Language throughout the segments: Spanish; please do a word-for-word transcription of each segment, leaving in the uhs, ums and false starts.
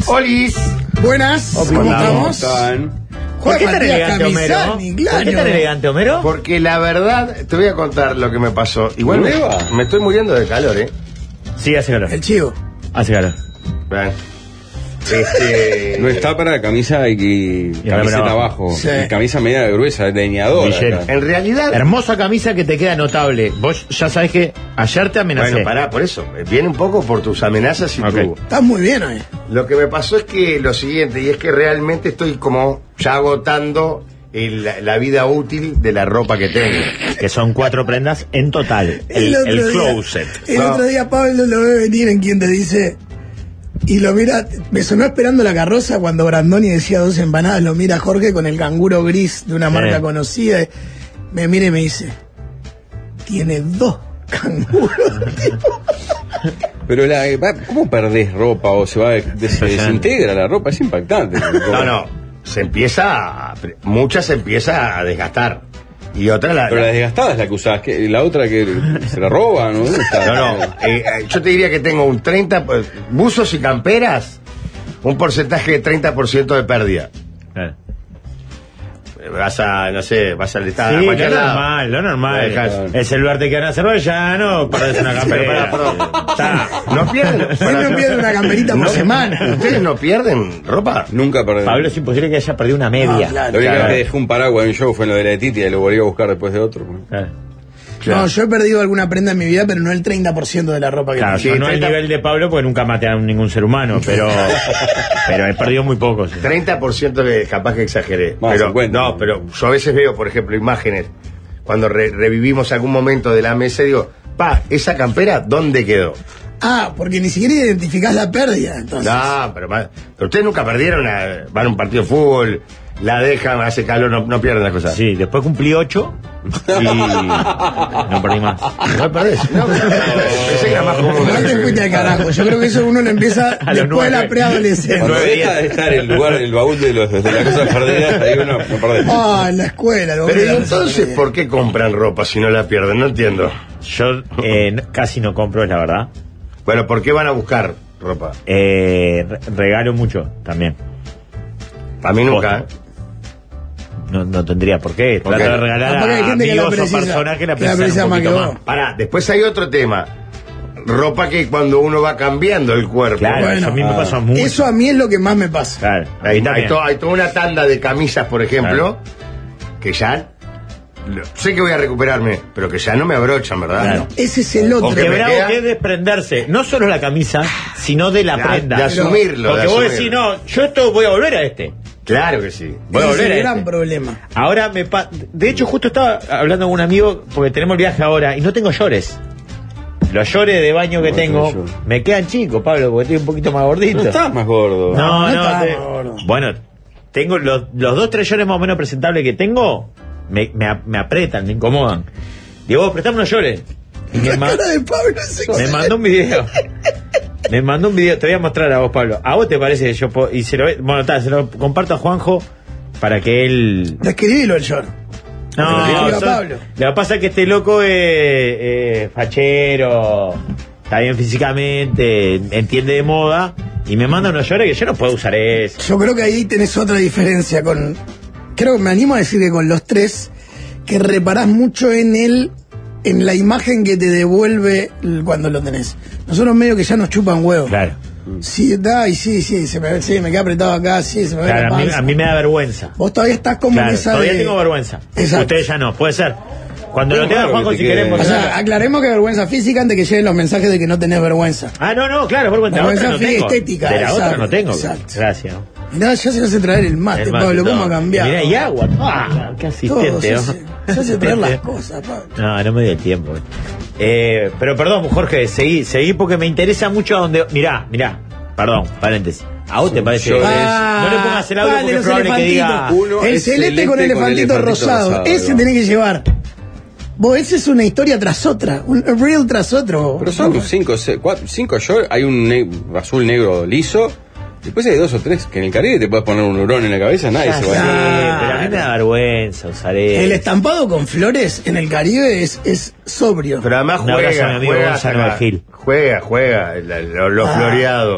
Olis. Buenas. ¿Cómo estamos? ¿Por qué tan elegante, Homero? Claro. ¿Por qué tan elegante, Homero? Porque la verdad, te voy a contar lo que me pasó. Igual me, me estoy muriendo de calor, ¿eh? Sí, hace calor. El chivo. Hace calor. Vean. Este... No está para camisa y, y camiseta abajo. Sí. Y camisa media gruesa, leñadora. Villero. En realidad... Hermosa camisa que te queda notable. Vos ya sabés que ayer te amenacé. Bueno, pará, por eso. Viene un poco por tus amenazas y Ok. tu... Estás muy bien hoy. Lo que me pasó es que lo siguiente, y es que realmente estoy como ya agotando el- la, la vida útil de la ropa que tengo. Que son cuatro prendas en total. El, otro el día- closet. El No. otro día Pablo lo ve venir en quien te dice. Y lo mira, me sonó esperando la carroza cuando Brandoni decía dos empanadas, lo mira Jorge con el canguro gris de una Sí. marca conocida. y me mira y me dice, tiene dos canguros. Pero la, va- ¿cómo perdés ropa o se va de- se desintegra la ropa? Es impactante. No, no. Se empieza a, muchas se empieza a desgastar. Y otra la... Pero la- la desgastada es la que usás. que La otra que se la roban, ¿no? ¿Dónde está? No, no. eh, eh, yo te diría que tengo un treinta... pues, buzos y camperas, un porcentaje de treinta por ciento de pérdida. Claro. Eh, Vas a, no sé, vas al estado Sí, a lo cualquier lado. normal, lo normal. Lo dejás. El celular te queda en azerbaiyano, perdés una campera. Está. ¿No pierden? Él no pierde una camperita por No, semana. ¿Ustedes no pierden ropa? Nunca perdí. Pablo, es imposible que haya perdido una media. Ah, claro. La única Claro. vez que dejé un paraguas en un show fue en lo de la Titi y lo volví a buscar después de otro. Claro. No, yo he perdido alguna prenda en mi vida, pero no el treinta por ciento de la ropa que Claro, tengo. yo no al treinta nivel de Pablo porque nunca maté a ningún ser humano, pero pero he perdido muy pocos. treinta por ciento que capaz que exageré. Más, Pero, cincuenta. no, pero yo a veces veo, por ejemplo, imágenes. Cuando re- revivimos algún momento de la mesa, digo, pa, ¿esa campera dónde quedó? Ah, porque ni siquiera identificás la pérdida. Entonces. No, pero, ma- pero ustedes nunca perdieron, a- van a un partido de fútbol, la dejan, hace calor, no, no pierden las cosas. Sí, después cumplí ocho y no perdí más. No perdés. No, pensé que era más común. No te fuiste al carajo. Yo creo que eso uno lo empieza A los después de la nueve. preadolescencia. Cuando deja de estar el lugar, el baúl de, los, de las cosas perdidas, ahí uno no perdés. Ah, en la escuela. lo Pero voy a ¿y entonces por qué compran ropa si no la pierden? No entiendo. Yo eh, no- casi no compro, es la verdad. Bueno, ¿por qué van a buscar ropa? Eh, re- regalo mucho también. A mí nunca. Posta. No, no tendría por qué. ¿Por Trato qué? de regalar Capaz que hay a gente que la amigos o precisa, personas que la que la precisan precisa un más poquito que más. vos. Pará, después hay otro tema. Ropa que cuando uno va cambiando el cuerpo. Claro, Bueno, eso a mí me ah. pasa mucho. Eso a mí es lo que más me pasa. Claro, a mí Hay, hay, también. to- hay toda una tanda de camisas, por ejemplo, que ya. lo- sé que voy a recuperarme, pero que ya no me abrochan, ¿verdad? Claro. Ese es el otro. O que Qué me bravo queda- que es desprenderse, no solo la camisa, sino de la De- prenda. de asumirlo, Porque de vos asumirlo. decís, no, yo esto voy a volver a este. Claro que sí. Voy a Ese es volver a el gran este. problema. Ahora me pa de hecho justo estaba hablando con un amigo porque tenemos el viaje ahora y no tengo llores. Los llores de baño que No tengo tenés llores. me quedan chicos, Pablo, porque estoy un poquito más gordito. No estás más gordo. No, No, no, no está te- gordo. bueno, tengo los, los dos, tres llores más o menos presentables que tengo, me, me, ap- me apretan, me incomodan. Digo, vos, prestame unos llores. Y me, La ma- cara de Pablo es me excelente. mandó un video. Me mandó un video, te voy a mostrar a vos, Pablo. ¿A vos te parece que yo puedo? Y se lo, bueno, está, se lo comparto a Juanjo para que él. Describilo el short. No, Que lo diga son- Pablo. lo que pasa es que este loco es eh, fachero, está bien físicamente, entiende de moda y me manda unos llores que yo no puedo usar eso. Yo creo que ahí tenés otra diferencia con. Creo que me animo a decir que con los tres, que reparás mucho en el. En la imagen que te devuelve el- cuando lo tenés. Nosotros medio que ya nos chupan huevos. Claro, Sí, da, y sí, sí, se me, sí, me queda apretado acá, sí, se me ve claro la a, mí, panza. a mí me da vergüenza. Vos todavía estás como Claro, en esa todavía de- tengo vergüenza. Exacto. Ustedes ya no, puede ser. Cuando Es lo tenga raro Juanjo, que te si quede- queremos. O sea, aclaremos que vergüenza física antes que lleguen los mensajes de que no tenés vergüenza. Ah, no, no, claro, vergüenza. La Vergüenza otra no tengo. estética, De la otra exacto, no tengo. exacto. Gracias. Mirá, ya se hace traer el mate, El mate, Pablo, ¿cómo no. ha cambiado? Mirá, y agua. Ah, qué Todo, asistente. se, ¿no? hace, se hace traer las cosas, Pablo. No, no me dio el tiempo. Eh, pero perdón, Jorge, seguí, seguí porque me interesa mucho a donde. Mirá, mirá, perdón, paréntesis. ¿A vos te parece? Yo- que- Ah, no le pongas el audio vale, porque es los probable que diga. elefantitos. Uno el es celeste celeste con elefantito, con elefantito rosado. rosado, Ese ¿no? tenés que llevar. Vos, esa es una historia tras otra. Un reel tras otro. Pero son cinco, se- cuatro, cinco shorts, hay un ne- azul negro liso, después hay dos o tres, que en el Caribe te puedes poner un hurón en la cabeza, nadie Ya se va sé, a... pero a mí me da vergüenza usar eso. El estampado con flores en el Caribe es, es sobrio. Pero además Un abrazo a mi juega, amigo juega, Gonzalo saca- Vergil. juega, juega, la- lo, lo Ah. floreado.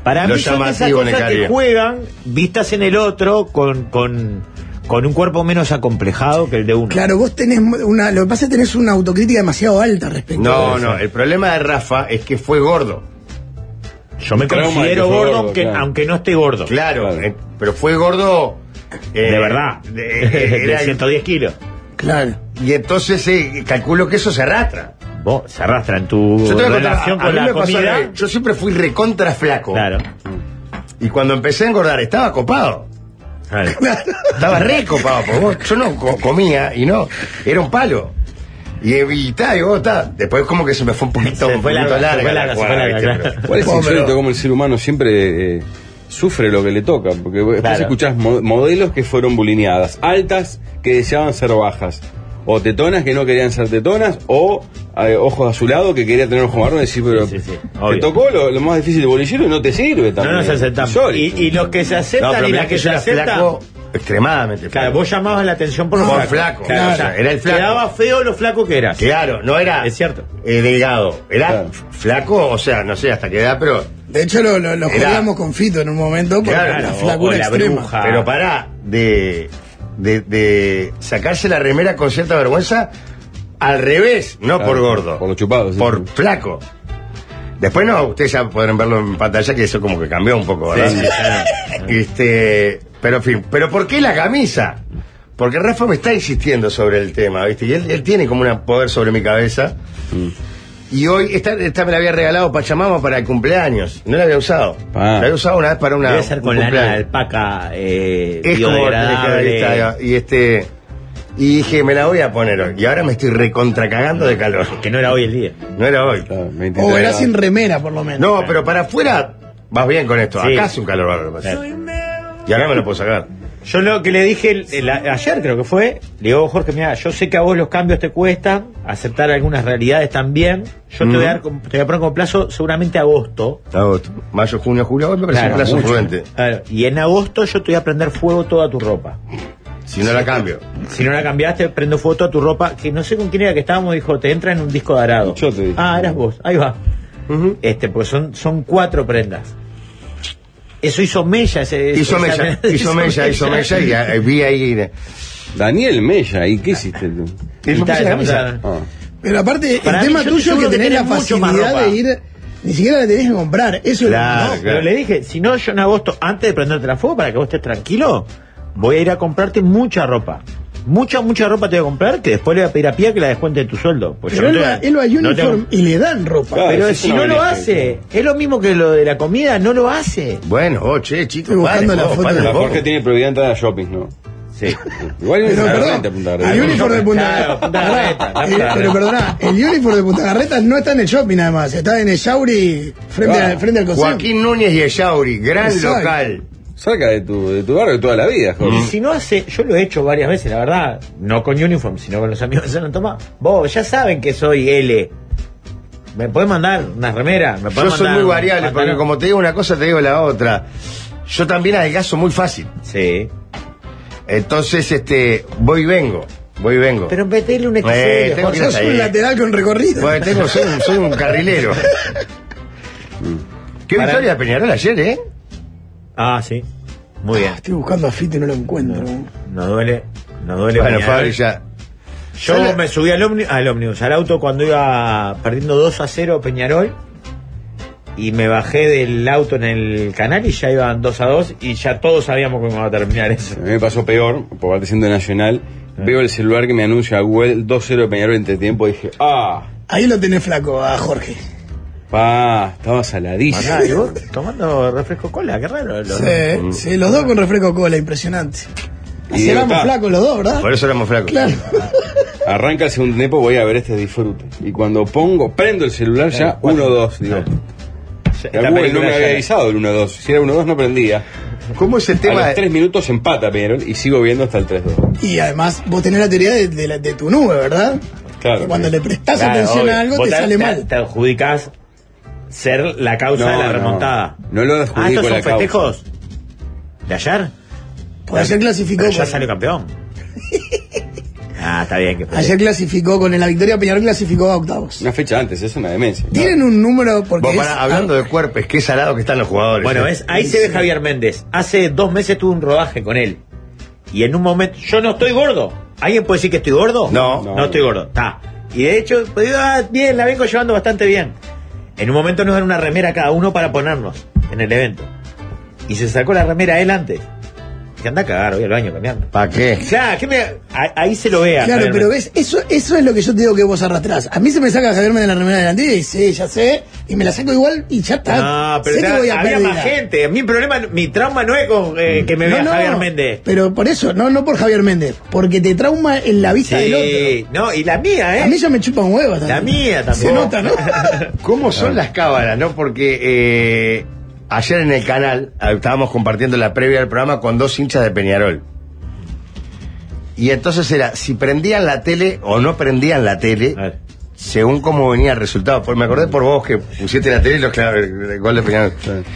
Para lo mí son esas llamativo en el cosas que Caribe. juegan vistas en el otro con, con, con un cuerpo menos acomplejado que el de uno. Claro, vos tenés una. Lo que pasa es que tenés una autocrítica demasiado alta respecto No, a eso. no, el problema de Rafa es que fue gordo. Yo me Trauma de considero que fue gordo, gordo, aunque, claro. aunque no esté gordo. Claro, Claro. eh, pero fue gordo. eh, De verdad. de- De, era- ciento diez kilos. Claro. y entonces eh, calculo que eso se arrastra. Vos se arrastra en tu Yo, te voy a contar, relación a- a con mí la me pasó al comida. revés. Yo siempre fui recontra flaco. Claro. Y cuando empecé a engordar, estaba copado. claro. Estaba re copado. Porque vos- yo no co- comía y no. Era un palo. Y, y ta, y vos, ta. Después como que se me fue un poquito, Se un fue poquito larga, larga. se fue la larga, se jugada, fue larga, ¿viste? claro. Pero- ¿Cuál es No, insólito pero- como el ser humano siempre eh, sufre lo que le toca? Porque después Claro. escuchás mo- modelos que fueron bulineadas, altas que deseaban ser bajas, o tetonas que no querían ser tetonas, o eh, ojos azulados que querían tener ojos marrones. Y decís, pero Sí, sí, sí, te obvio. tocó lo, lo más difícil de bolillero y no te sirve No también. nos aceptamos. Y, Insólito. y los que se No, aceptan pero y mirá las que yo se era aceptan. flaco, extremadamente Claro, flaco. vos llamabas la atención por lo Por flaco. flaco, Claro, o sea, era el flaco. Quedaba feo lo flaco que eras. Claro, no era Es cierto. eh, delgado, era Claro. flaco, o sea, no sé hasta qué edad, pero De hecho, lo, lo, lo Era- jodíamos con Fito en un momento por Claro, la o- flacura o la extrema. bruja. Ah. pero pará de, de, de sacarse la remera con cierta vergüenza al revés, no Claro, por gordo, por lo chupado, sí. por flaco. Después no, ustedes ya podrán verlo en pantalla que eso como que cambió un poco, ¿verdad? Sí, sí, claro. Este, pero en fin, pero ¿por qué la camisa? Porque Rafa me está insistiendo sobre el tema, ¿viste? Y él, él tiene como un poder sobre mi cabeza. Y hoy, esta, esta me la había regalado Pachamama para el cumpleaños. No la había usado. Ah. La había usado una vez para una. Debe ser con un lana de cumpleaños. alpaca eh, Es como biodegradable. ahí está, y este. Y dije, me la voy a poner hoy. Y ahora me estoy recontra cagando de calor. Que no era hoy el día. No era hoy. Claro, O veintitrés era grados. sin remera, por lo menos. No, pero para afuera vas bien con esto. Sí. Acá hace un calor bárbaro. me parece. Claro. Y ahora me lo puedo sacar. Yo lo que le dije el- el- ayer, creo que fue, le digo, Jorge, mira, yo sé que a vos los cambios te cuestan, aceptar algunas realidades también. Yo te, voy a dar, como- te voy a poner como plazo seguramente agosto. Agosto, mayo, junio, julio. Hoy me parece Claro, un plazo mucho. prudente. Claro, y en agosto yo te voy a prender fuego toda tu ropa. Si no la cambio. Si no la cambiaste, prendo fuego toda tu ropa, que no sé con quién era que estábamos, dijo, te entra en un disco de arado. Yo te dije. Ah, eras vos, ahí va. Ujú. Este, pues son, son cuatro prendas. Eso hizo Mella. Ese, Hizo esa- mella, hizo mella, hizo mella y eh, vi ahí. de- Daniel Mella, ¿y qué hiciste tú? Y me Y puse tal, la estamos camisa. hablando. Ah. Pero aparte, Para el mí, tema yo tuyo estoy es que seguro que tenés la tenés mucho más facilidad ropa. de ir. Ni siquiera la tenés que comprar. Eso es lo Claro, que- Pero le dije, si no, yo en agosto, antes de prenderte la fuego, para que vos estés tranquilo, voy a ir a comprarte mucha ropa. Mucha, mucha ropa te voy a comprar, que después le voy a pedir a Pía que la descuente de tu sueldo. Pues Pero yo él no va, te- él va a no Uniform tengo- y le dan ropa. Claro. Pero eso es si una no lo molestia, hace, es lo mismo que lo de la comida, no lo hace. Bueno, oh, che, chicos. Estoy buscando paren, la vos, foto paren de- La un poco. Jorge tiene prohibida entrada a shopping, ¿no? Sí. Igual Pero es perdón, renta Punta el Garreta. uniforme de Punta Claro, Garreta. Punta Garreta, Pará, Punta eh, Pero perdona, el uniforme de Punta Garreta no está en el shopping además, está en el Yauri frente, Ah, al, frente al consejo. Joaquín Núñez y Echauri, gran Exacto. local. Cerca de tu, de tu barrio de toda la vida, Y Jorge. si no hace, yo lo he hecho varias veces, la verdad, no con uniform, sino con los amigos que se lo toman. Vos ya saben que soy L. ¿Me podés mandar una remera? ¿Me podés Yo soy mandar muy un variable, porque pantalón? como te digo una cosa, te digo la otra. Yo también adelgazo muy fácil. Sí. Entonces, este, voy y vengo. Voy y vengo. Pero metele un X Eh, L, tengo Jorge. que ir Sos hasta un ahí. lateral con recorrido. Bueno, tengo, soy, un, soy un carrilero. Qué Para- victoria de Peñarol ayer, ¿eh? Ah, sí. Muy bien. Estoy buscando a Fito y no lo encuentro. No duele, no duele. Bueno, Peñarol. Fabri, ya. Yo ¿Sabe? me subí al ómnibus, al ómnibus, al auto cuando iba perdiendo dos a cero Peñarol y me bajé del auto en el canal y ya iban dos a dos y ya todos sabíamos cómo iba a terminar eso. A mí me pasó peor, por parte siendo Nacional. Veo el celular que me anuncia Google dos cero de Peñarol entre tiempo y dije, ah, Ahí lo tenés flaco a Jorge. pa, estaba saladísimo. Acá, ¿y vos tomando refresco cola? Qué raro. Lo- Sí, sí, los dos con refresco cola, impresionante. Y Así digo, éramos ta. flacos los dos, ¿verdad? Por eso éramos flacos. Claro. Arranca el segundo tiempo, voy a ver este disfrute. Y cuando pongo, prendo el celular ya, Claro, cuatro. uno dos, digo. Esta La Google no película me había ya- avisado el uno dos. Si era uno dos no prendía. ¿Cómo es el A tema? los de- tres minutos empata Peñarol y sigo viendo hasta el tres dos. Y además vos tenés la teoría de, de la- de tu nube, ¿verdad? Claro. Que cuando le prestás Claro, atención obvio. a algo Vos te sale te, mal. te adjudicás ser la causa No, de la no. remontada. No lo Ah, adjudico ¿estos la son causa. festejos? ¿De ayer? Puede ser clasificó. Pero ya por- salió campeón. Ah, está bien. Que Ayer clasificó, con la victoria Peñarol clasificó a octavos. Una fecha antes, es una demencia. Tienen un número porque Vos, es- pará, hablando de cuerpos, qué salado que están los jugadores. Bueno, ¿eh? es, ahí se ve Javier Méndez. Hace dos meses tuve un rodaje con él. Y en un momento, yo no estoy gordo. ¿Alguien puede decir que estoy gordo? No. No, estoy gordo. Está. Y de hecho, pues, ah, bien, la vengo llevando bastante bien. En un momento nos dan una remera cada uno para ponernos en el evento. Y se sacó la remera él antes. Que anda a cagar, voy al baño cambiando. ¿Para qué? Claro, ¿qué me, a- ahí se lo vea. Claro, Javier pero Méndez. ves, eso, eso es lo que yo te digo que vos arrastrás. A mí se me saca Javier Méndez la remera delante y dice, sí, ya sé, y me la saco igual y ya está. No, pero sé que ya voy a había pérdida. más gente. Mi problema, mi trauma no es con eh, que me No, vea no, Javier Méndez. Pero por eso, no, no por Javier Méndez, porque te trauma en la vista del Sí, otro. no, y la mía, ¿eh? A mí ya me chupan huevos también. La mía también. Se nota, ¿no? ¿Cómo son las cábalas, no? Porque eh, ayer en el canal ah, estábamos compartiendo la previa del programa con dos hinchas de Peñarol. Y entonces era si prendían la tele o no prendían la tele, A ver. según cómo venía el resultado. Porque me acordé por vos que pusiste la tele y los clave, el gol de Peñarol.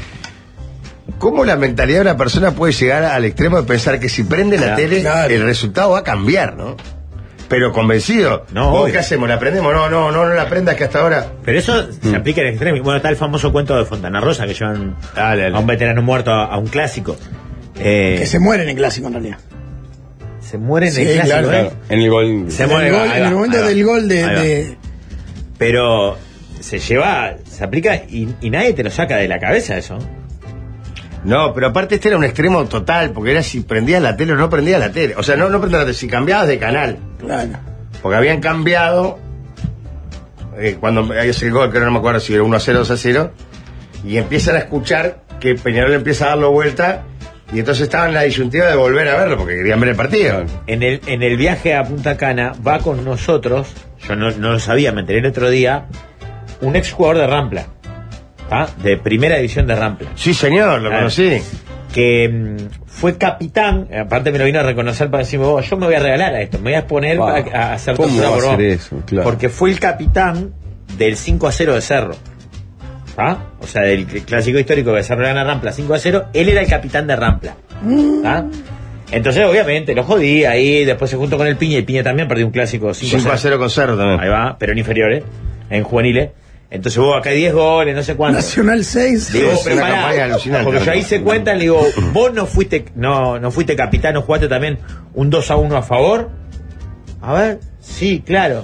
¿Cómo la mentalidad de una persona puede llegar al extremo de pensar que si prende la Claro, tele, claro. el resultado va a cambiar, ¿no? Pero convencido. No, ¿Vos obvio. qué hacemos? ¿La prendemos? No, no, no, no la prendas que hasta ahora. Pero eso se aplica en extremo. Bueno, está el famoso cuento de Fontana Rosa que llevan Dale, dale. a un veterano muerto a, a un clásico. Eh, Que se muere en el clásico en realidad. se muere en Sí, el clásico, claro, ¿eh? Claro, en el gol. Se En muere, el, gol- ahí en va, el momento ahí va. del gol de, Ahí va. de- Pero se lleva, se aplica y, y nadie te lo saca de la cabeza eso. No, pero aparte este era un extremo total, porque era si prendías la tele o no prendías la tele. O sea, no, no prendías la tele, si cambiabas de canal. Claro. Porque habían cambiado, eh, cuando hay ese gol, que no me acuerdo si era uno a cero o dos a cero, y empiezan a escuchar que Peñarol empieza a darlo vuelta, y entonces estaban en la disyuntiva de volver a verlo, porque querían ver el partido. En el, en el viaje a Punta Cana va con nosotros, yo no, no lo sabía, me enteré el otro día, un ex jugador de Rampla, ¿ah? De primera división de Rampla. Sí, señor, lo Claro. conocí. Que mm, fue capitán, aparte me lo vino a reconocer para decirme, vos, yo me voy a regalar a esto, me voy a exponer Wow. para a hacer ¿Cómo todo va a por vos. hacer eso? Claro. Porque fue el capitán del cinco a cero de Cerro. ¿Ah? O sea, del clásico histórico que Cerro gana Rampla cinco a cero, él era el capitán de Rampla. ¿Ah? Entonces, obviamente, lo jodí ahí, después se juntó con el Piña, y Piña también perdió un clásico cinco a cero con Cerro también. Ahí va, pero en inferiores, en juveniles. Entonces, vos acá hay diez goles, no sé cuánto. Nacional seis. Digo, Es pero una pará, campaña alucinante. porque yo ahí se cuenta, le digo, vos no fuiste, no, no fuiste capitán, no jugaste también un dos a uno a favor. A ver, sí, claro.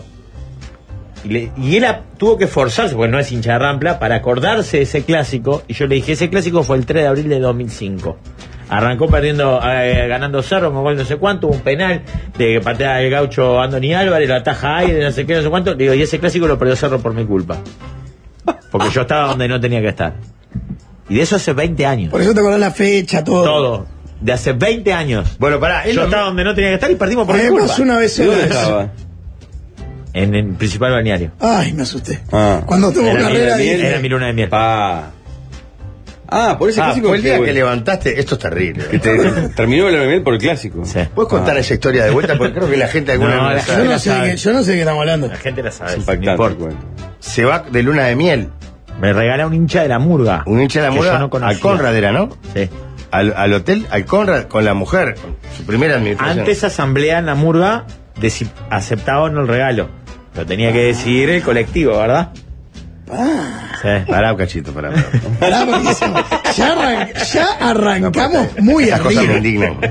Y, le- y él a- tuvo que esforzarse, porque no es hincha de Rampla, para acordarse de ese clásico. Y yo le dije, ese clásico fue el tres de abril de dos mil cinco. Arrancó perdiendo, eh, ganando Cerro con gol no sé cuánto, un penal de que patea el gaucho Andoni Álvarez, lo ataja ahí, de no sé qué, no sé cuánto. Le digo, y ese clásico lo perdió Cerro por mi culpa. Porque yo estaba donde no tenía que estar. Y de eso hace veinte años. Por eso te acordás la fecha, todo. Todo. De hace veinte años. Bueno, pará, él Yo lo- estaba donde no tenía que estar y perdimos por mi Además, culpa. una vez ¿Y dónde sola. estaba? En el principal balneario. Ay, me asusté. Ah. Cuando tuvo Era mi- carrera era mi- dije, era mi luna de miel. Ah. Ah, por ese Ah, clásico fue el día que bueno, levantaste. Esto es terrible. que te- terminó el nivel por el clásico. Sí. ¿Puedes contar esa historia de vuelta? Porque creo que la gente alguna No, vez la la yo sabe. gente- no, sé de sabe. qué, yo no sé de qué estamos hablando. La gente la sabe. Es no impactante importa. el cuento. Se va de luna de miel. Me regala un hincha de la murga. Un hincha de la que yo murga no conocía. al Conrad era, ¿no? Sí. Al, al hotel, al Conrad, con la mujer, con su primera administración. Antes asamblea en la murga de si aceptaba o no el regalo. Lo tenía que decidir el colectivo, ¿verdad? Sí. Pará un cachito, pará. pará. Pará, porque se- ya, arran- ya arrancamos muy Esas cosas me arriba. indignan.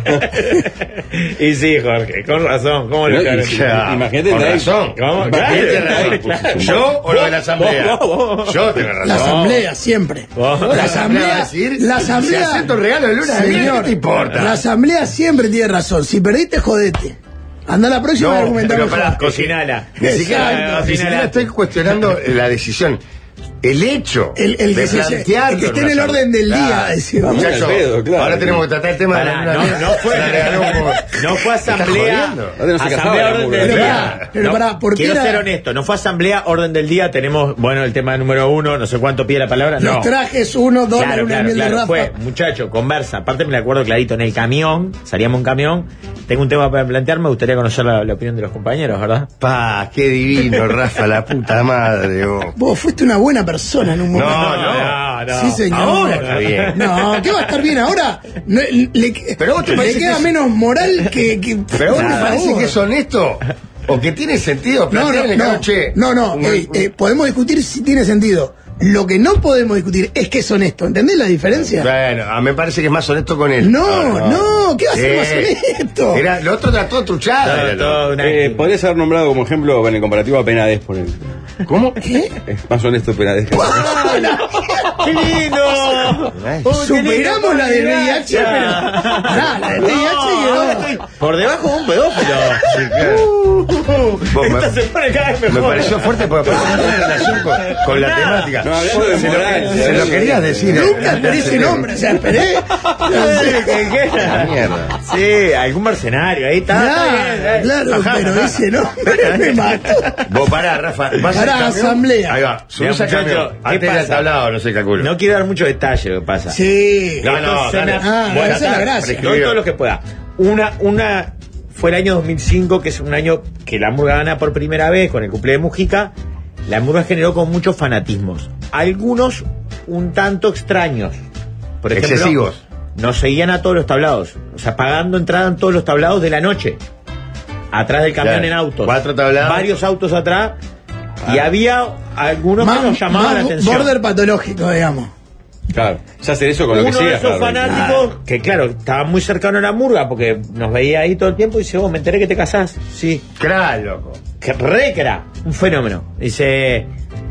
Y sí, Jorge, con razón. ¿Cómo le No, quedaron? y sí. Ya, Imagínate con el razón. ¿Cómo? ¿Quién Claro, tiene claro, razón? claro. ¿Yo o lo de la asamblea? Vos, vos, vos. Yo tengo La razón. asamblea, siempre. Vos. La va a asamblea, decir, la si asamblea. acepto regalo de luna de miel, Señor, ¿qué te importa? La asamblea siempre tiene razón. Si perdiste, jodete. Anda a la próxima No, y argumentá pero mejor. pará, Cocinala. Ni siquiera, Exacto. ni siquiera estoy cuestionando la decisión. El hecho El- el de que se- plantearlo el que esté en en el una orden del asamblea. día, decir, Claro, vamos. muchacho, al pedo, claro. ahora tenemos que tratar el tema Pará, de la luna no, de miel. no fue, Se la regaló como- no fue ¿Estás asamblea. jodiendo? ¿Dónde no se casaba Asamblea la orden murga? del Pero día. pará, pero No, pará, ¿por qué quiero era- ser honesto, no fue asamblea orden del día, tenemos, bueno, el tema número uno, no sé cuánto pide la palabra, no. Los trajes, uno, dos, la Claro, luna de claro, miel de claro. Rafa. Fue, muchacho, conversa. Aparte me la acuerdo clarito, en el camión, salíamos en camión. Tengo un tema para plantear, me gustaría conocer la, la opinión de los compañeros, ¿verdad? Pa, qué divino, Rafa, la puta madre. vos. Vos fuiste una buena persona. persona en un momento. No, no, no. Sí, señor. Ahora está bien. No, ¿qué va a estar bien ahora? No, le, Pero vos te le parece queda que es- menos moral que. que Pero vos te por parece favor. que es honesto o que tiene sentido No, plantearle no, que no, che, no, no, un- eh, eh, podemos discutir si tiene sentido. Lo que no podemos discutir es que es honesto. ¿Entendés la diferencia? Bueno, a mí me parece que es más honesto con él. No, Ahora, no, ¿qué va a ser más honesto? Era, lo otro era todo truchada. Todo, era todo lo- una- Eh, podrías haber nombrado como ejemplo en el comparativo a Penades, por ejemplo. ¿Cómo? ¿Qué? Es más honesto Penades. que- ¡Qué lindo! Ay, Uy, qué lindo, Superamos la del V I H, ya. pero. Pará, la del V I H No, ahora quedó. estoy por debajo de un pedófilo. Sí, claro. Vos, Esto me, se pone cada vez me mejor. pareció fuerte porque aparte no tiene relación con, con la Nada. temática. No, hablando de se, moral, lo, se lo querías decir. Nunca esperé ese nombre, o sea, esperé. ¿Qué, qué? La mierda. Sí, algún mercenario, ahí está. está bien, Claro, eh. claro, Ajá, pero ajá. ese nombre me mató. Vos pará, Rafa. Vas Pará, al camión. asamblea. Ahí va. Subís al Mira, camión. muchacho, ¿qué Antes del pasa? tablado, no sé, calculo. No quiero dar mucho detalle lo que pasa. Sí. No, no, Esto dale. suena- Ah, bueno, esa es la está, gracia. doy todo lo que pueda. Una, una fue el año dos mil cinco, que es un año que la murga gana por primera vez con el cumpleaños de Mujica. La murga generó con muchos fanatismos. Algunos un tanto extraños. Por ejemplo, Excesivos. nos seguían a todos los tablados. O sea, pagando entrada en todos los tablados de la noche. Atrás del camión Claro. en autos. Cuatro tablados. Varios autos atrás. Y había algunos que nos llamaban la más atención. border patológico, digamos. Claro, ya hacer eso con lo que Uno de sigas. esos claro. fanáticos, que claro, estaba muy cercano a la murga porque nos veía ahí todo el tiempo y dice, vos, me enteré que te casás. Sí. Cra, loco. Que re que era un fenómeno. Dice,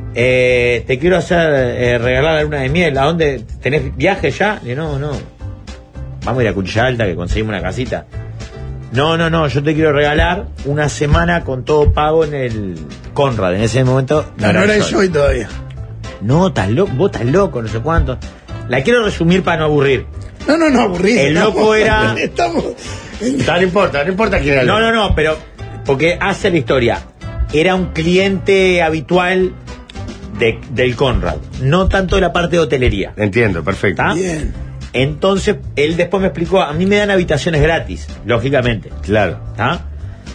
eh, te quiero hacer eh, regalar la luna de miel. ¿A dónde? ¿Tenés viaje ya? Le digo, no, no. Vamos a ir a Cuchilla Alta que conseguimos una casita. No, no, no, yo te quiero regalar una semana con todo pago en el Conrad. En ese momento No, no era el Joy todavía. No, estás loco, vos estás loco, no sé cuánto. La quiero resumir para no aburrir. No, no, no, aburrido. El estamos- loco era- Estamos. No, no importa, no importa quién era el No, loco. no, no, pero porque hace la historia. Era un cliente habitual de, del Conrad, no tanto de la parte de hotelería. Entiendo, perfecto. ¿Está? Bien. Entonces, él después me explicó, a mí me dan habitaciones gratis, lógicamente. Claro. ¿Está?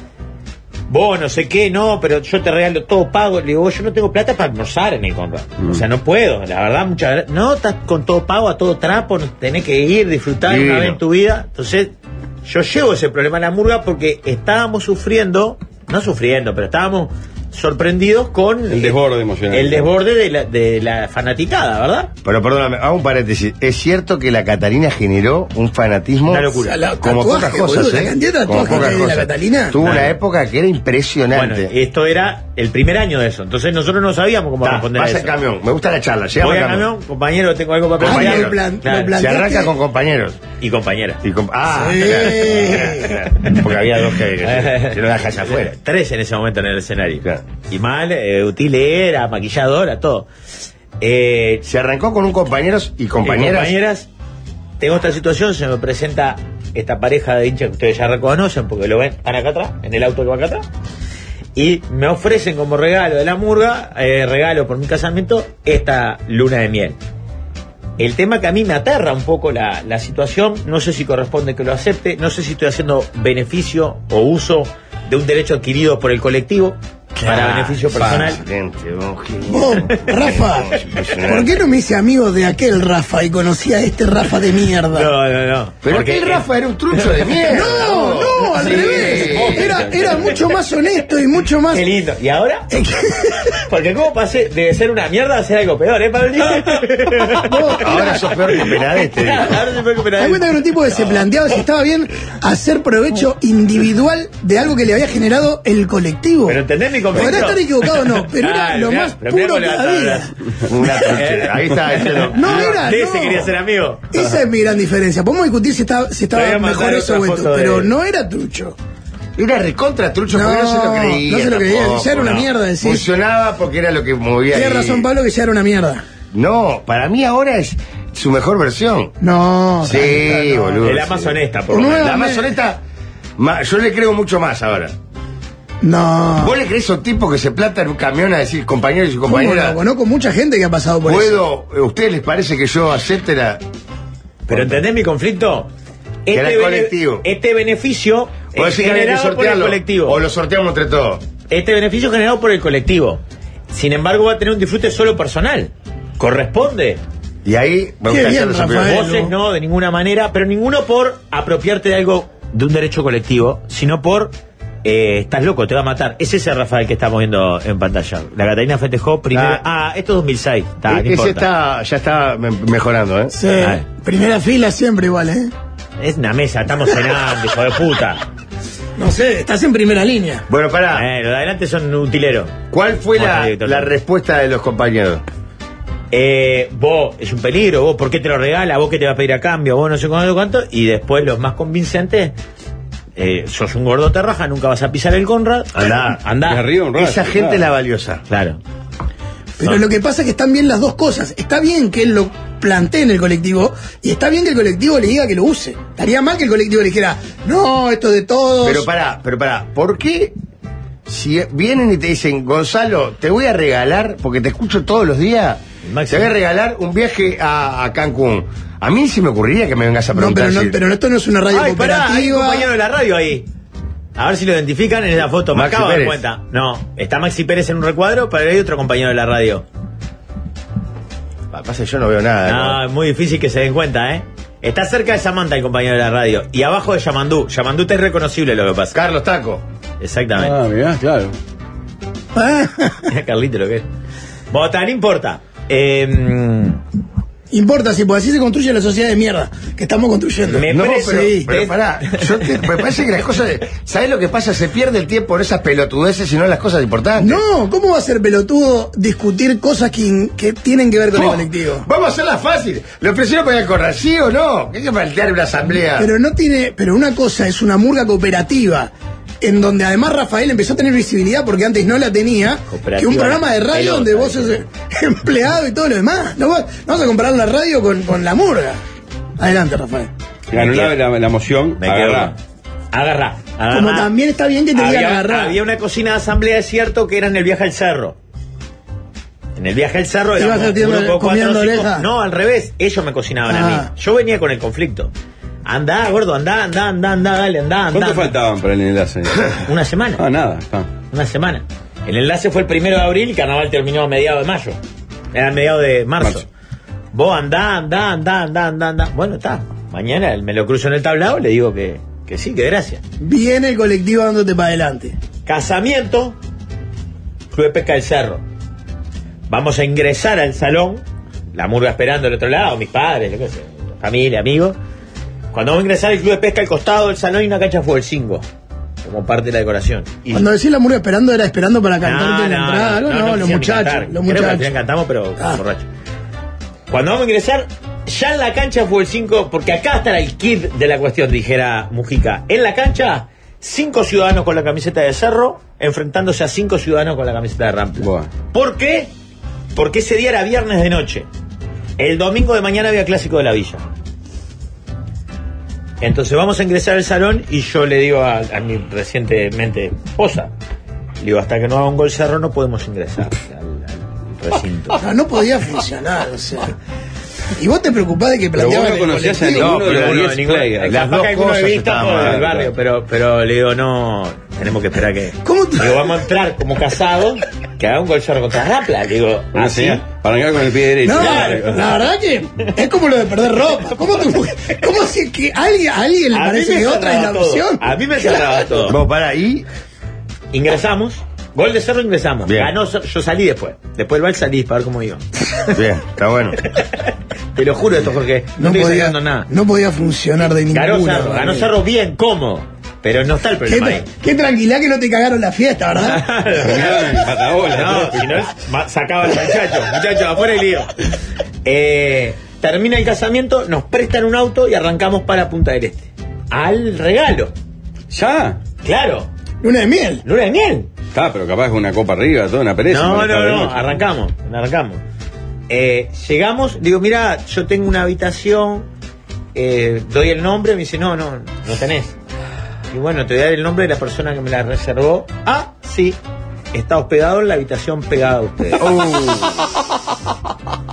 Vos no sé qué, no, pero yo te regalo todo pago. Le digo, yo no tengo plata para almorzar en el Conrad. O sea, no puedo, la verdad, muchas gracias. No, estás con todo pago, a todo trapo, no tenés que ir, disfrutar Divino. una vez en tu vida. Entonces, yo llevo ese problema a la murga porque estábamos sufriendo, no sufriendo, pero estábamos sorprendidos con El desborde emocional. el desborde de la, de la fanaticada, ¿verdad? Pero perdóname, hago un paréntesis. Es cierto que la Catalina generó un fanatismo Una locura. O sea, la como tatuaje, pocas cosas, boludo, la ¿eh? cantidad de Como tatuajes que pocas hay de la cosas. Catalina. Tuvo una Claro. época que era Bueno, impresionante. esto era el primer año de eso. Entonces nosotros no sabíamos cómo Ta, responder a vas eso. al camión, me gusta la charla, llegamos Voy al al camión, compañero, tengo algo para Ah, Compañero. lo plan- Claro. lo Se planteaste. arranca con compañeros. Y compañera. Y com- ah, Sí. claro. Porque había dos que, que se lo dejas afuera. Tres en ese momento en el escenario. Claro. Y mal, eh, utilera, maquilladora, todo. Eh, Se arrancó con un compañeros y y compañeras. compañeras, tengo esta situación, se me presenta esta pareja de hinchas que ustedes ya reconocen porque lo ven, están acá atrás, en el auto que va acá atrás. Y me ofrecen como regalo de la murga, eh, regalo por mi casamiento, esta luna de miel. El tema que a mí me aterra un poco la, la situación, no sé si corresponde que lo acepte, no sé si estoy haciendo beneficio o uso de un derecho adquirido por el colectivo para beneficio personal. Excelente, vos, qué- Vos, Rafa, Impresionante. ¿por qué no me hice amigo de aquel Rafa y conocí a este Rafa de mierda? No, no, no. Pero Porque aquel Rafa era un trucho de mierda. No, no, al Sí. revés. Era, era mucho más honesto y mucho más. Qué lindo. ¿Y ahora? Porque como pasé de ser una mierda a ser algo peor, ¿eh, Pablo? Ahora sos peor que Penades, te digo. Ahora se puede Me recuperar. da cuenta que era un tipo que se planteaba si estaba bien hacer provecho individual de algo que le había generado el colectivo. Pero entendés mi conflicto. Podrá estar equivocado o no, pero era Claro, lo mirá, más pero mirá puro cómo que levantaba había. las- Una truchera. Ahí está diciendo. No era, De no. ese quería ser amigo. Esa es mi gran diferencia. Podemos discutir si estaba, si Te voy estaba a mandar mejor eso otra o esto, foto de- pero no era trucho. Era recontra trucho porque no se lo No, creía. no se lo creía, tampoco, ya era una mierda, decís. Funcionaba porque era lo que movía. Tienes ahí. razón, Pablo, que ya era una mierda. No, para mí ahora es su mejor versión. No, Sí, no, no. boludo. Es la más sí. honesta, por Uno lo menos. La más Me- honesta, ma- yo le creo mucho más ahora. No. ¿Vos le crees a un tipo que se planta en un camión a decir compañeros y ¿Cómo compañeras? no? Conozco mucha gente que ha pasado por eso. ¿Puedo? ¿A ustedes les parece que yo acepte la.? Pero ¿entendés mi conflicto? Que era el bene- colectivo. este beneficio ¿Puedo es decir que había que generado por el sortearlo? colectivo. ¿O lo sorteamos entre todos? Este beneficio generado por el colectivo. sin embargo va a tener un disfrute solo personal. Corresponde. Y ahí me Qué gusta bien, hacer los Rafael. opiniones. Voces no, de ninguna manera, pero ninguno por apropiarte de algo, de un derecho colectivo, sino por eh, estás loco, te va a matar. Es ese Rafael que estamos viendo en pantalla. La Catalina festejó primero. Ah. Ah, esto es dos mil seis. Está, no E- Ese importa. está, ya está me- mejorando, ¿eh? Sí, Ay. primera fila siempre igual, ¿eh? Es una mesa, estamos cenando, hijo de puta. No sé, estás en primera línea. Bueno, pará. Eh, los de adelante son utileros. ¿Cuál fue Vamos a la, director. la respuesta de los compañeros? Eh, vos, es un peligro, vos, ¿por qué te lo regala? Vos, ¿qué te va a pedir a cambio? Vos, no sé cuánto, cuánto. Y después, los más convincentes, eh, sos un gordo terraja, nunca vas a pisar el Conrad. Andá. andá. De arriba un rayo, Esa gente claro. es la valiosa. Claro. Pero No. lo que pasa es que están bien las dos cosas. Está bien que él lo plantee en el colectivo y está bien que el colectivo le diga que lo use. Estaría mal que el colectivo le dijera, no, esto de todos. Pero pará, pero pará. ¿Por qué si vienen y te dicen, Gonzalo, te voy a regalar, porque te escucho todos los días, Máximo. te voy a regalar un viaje a, a Cancún? A mí sí me ocurriría que me vengas a No, preguntar. pero, no, si- pero esto no es una radio Ay, pará, hay un cooperativa. compañero de la radio ahí. A ver si lo identifican en esa foto. Me Maxi acabo de dar Pérez. cuenta. No, está Maxi Pérez en un recuadro, pero hay otro compañero de la radio. Pa- Pasa que yo no veo nada. No, ¿no? es muy difícil que se den cuenta, ¿eh? Está cerca de Samantha, el compañero de la radio. Y abajo de Yamandú. Yamandú está irreconocible lo que pasa. Carlos Taco. Exactamente. Ah, mirá, claro. Mira, Carlito, lo que es. Bota, no importa. Eh, Importa, sí, porque así se construye la sociedad de mierda que estamos construyendo. Me No, parece- pero, sí. pero pará, yo te- me parece que las cosas, ¿sabes lo que pasa? Se pierde el tiempo en esas pelotudeces y no en las cosas importantes. No, ¿cómo va a ser pelotudo discutir cosas que, que tienen que ver con No, el colectivo? Vamos a hacerla fácil. ¿Le ofrecieron para ir a correr, sí o no? Hay que plantear una asamblea. Pero no tiene, pero una cosa es una murga cooperativa, en donde además Rafael empezó a tener visibilidad porque antes no la tenía, Cooperativa que un programa de radio pelota, donde vos sos dice. empleado y todo lo demás. No, vas- no vas a comparar la radio con, con la murga. Adelante, Rafael. Ganó Me la, quedo. la, la moción. me agarrá. quedo. Agarrá. agarrá. Como también está bien que te digan había, agarrar. había una cocina de asamblea, es cierto, que era en el viaje al cerro. En el viaje al cerro Ibas éramos haciendo- un grupo de cuatro comiendo o cinco. oreja. No, al revés, ellos me cocinaban a Ah. mí. Yo venía con el conflicto. Andá, gordo, andá, andá, andá, andá, dale, andá, andá. ¿Cuánto faltaban para el enlace? Una semana. Ah, nada. Está. Una semana. El enlace fue el primero de abril y carnaval terminó a mediados de mayo. Era a mediados de marzo. Marzo. Vos andá, andá, andá, andá, andá, andá. Bueno, está. Mañana me lo cruzo en el tablado, le digo que, que sí, que gracias. Viene el colectivo dándote para adelante. Casamiento, Club de Pesca del Cerro. Vamos a ingresar al salón, la murga esperando al otro lado, mis padres, yo qué sé, familia, amigos. Cuando vamos a ingresar al Club de Pesca al costado del salón y una cancha de fútbol cinco, como parte de la decoración. Y- Cuando decís la murga esperando, era esperando para cantarte en la entrada, algo, no, los quisieron muchachos, cantar. los Creo que al muchachos. final cantamos, pero Ah. borracho. Cuando vamos a ingresar, ya en la cancha de fútbol cinco, porque acá está el kit de la cuestión, dijera Mujica. En la cancha, cinco ciudadanos con la camiseta de Cerro, enfrentándose a cinco ciudadanos con la camiseta de Rampla. Bueno. ¿Por qué? Porque ese día era viernes de noche. El domingo de mañana había clásico de la Villa. Entonces vamos a ingresar al salón y yo le digo a, a mi recientemente esposa, le digo, hasta que no haga un gol Cerro no podemos ingresar al, al recinto. No, no podía funcionar, o sea. Y vos te preocupás de que Pero vos planteaban no el conocías a colectivo. ninguno de los ninguno- diez ninguno- players. Las capaz dos que alguno cosas he visto estaban por mal, el barrio, claro. pero, pero le digo, no, tenemos que esperar que... ¿Cómo tú- Digo, vamos a entrar como casados, que haga un gol Cerro contra Rampla. Le digo, Una así. señal para arrancar con el pie derecho. No, Claro. la verdad que es como lo de perder ropa. ¿Cómo, tú, cómo si que a alguien, a alguien le A mí parece me que otra es la cerraba todo. opción? A mí me cerraba todo. Vos, para ahí. Ingresamos, gol de Cerro ingresamos. Bien. Ganó Cerro, yo salí después. Después del bar salí para ver cómo iba. Bien, está bueno. Te lo juro esto, Jorge. No, No estoy podía, exagerando nada. no podía funcionar de ninguna Ganó Cerro, ganó manera. Cerro bien, ¿cómo? Pero no está el Qué, problema tra- ahí. qué tranquilidad que no te cagaron la fiesta, ¿verdad? Terminaron en patabola. No, si no, ma- sacaba al muchacho, muchachos, afuera el lío. Eh, termina el casamiento, nos prestan un auto y arrancamos para Punta del Este. Al regalo. ¿Ya? Claro, Luna de miel. luna de miel. Está, pero capaz que una copa arriba, toda una pereza. No, para no, estar de no, noche. arrancamos, arrancamos. Eh, llegamos, digo, mira, yo tengo una habitación, eh, doy el nombre, me dice, no, no, no tenés. Y bueno, te voy a dar el nombre de la persona que me la reservó. Ah, sí, está hospedado en la habitación pegada a ustedes.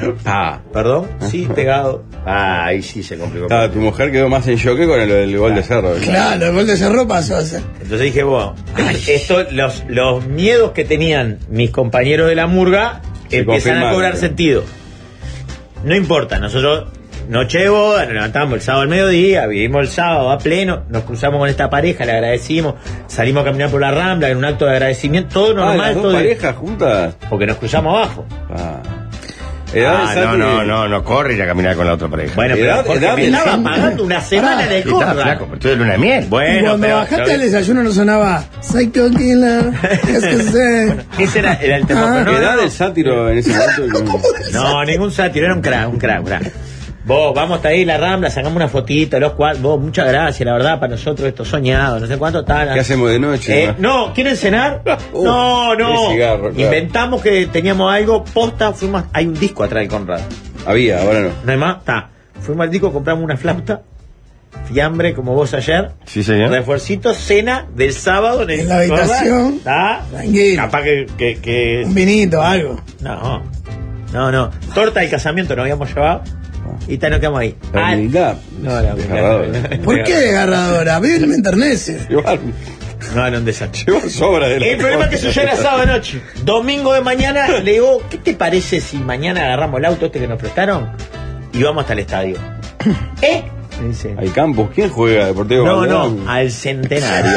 Ah, perdón, sí, pegado. Ah, ahí sí se complicó. Estaba, tu mujer quedó más en choque con el, el gol de Cerro. Claro, el gol de Cerro pasó a ser. Entonces dije, bueno, esto, los, los miedos que tenían mis compañeros de la murga Se empiezan a confirmaron, cobrar ¿no? sentido. No importa, nosotros, noche de boda, nos levantamos el sábado al mediodía, vivimos el sábado a pleno, nos cruzamos con esta pareja, le agradecimos, salimos a caminar por la Rambla en un acto de agradecimiento, todo Ah, normal, las dos todo de- parejas juntas. porque nos cruzamos abajo. Ah. Edad Ah, de no, Santi- no, no, no corre ir a caminar con la otra pareja. Bueno, pero Edad- porque edad me de estaba gente. pagando una semana Pará, en el Sí, estaba Conrad. flaco, estoy de luna de miel. y Bueno, cuando pero, bajaste pero- al desayuno no sonaba Psycho Killer. Es que sé. ese era, era el tema. Ah. pero no, Edad no, del sátiro en ese momento. no, ningún sátiro, era un crack, un crack, un crack. Vos, vamos hasta ahí la Rambla, sacamos una fotito, los cuatro. Vos, muchas gracias, la verdad, para nosotros esto soñado, no sé cuánto tal. ¿Qué hacemos de noche? Eh, no, ¿quieren cenar? Uh, no, no. el cigarro, claro. Inventamos que teníamos algo, posta, fuimos. Hay un disco atrás del Conrad. Había, ahora no. No hay más, está. Fuimos al disco, compramos una flauta, fiambre como vos ayer. Sí, señor. Refuercito, cena del sábado en, el En la Conrad. habitación. ¿Está? Tranquilo. Capaz que, que, que- Un vinito, algo. No, no, no. Torta del casamiento nos habíamos llevado. Y tal, nos quedamos ahí. La Ah, humildad. no, la Desgarrador. humildad. ¿Por qué desgarradora? A mí me enternece. Llevar, No, era un desastre. llevar sobra de la El problema es que eso ya era sábado de noche. Domingo de mañana le digo, ¿qué te parece si mañana agarramos el auto este que nos prestaron y vamos hasta el estadio? ¿Eh? Me dice. Hay campos. ¿Quién juega? Deportivo No, Baldón? no, al centenario.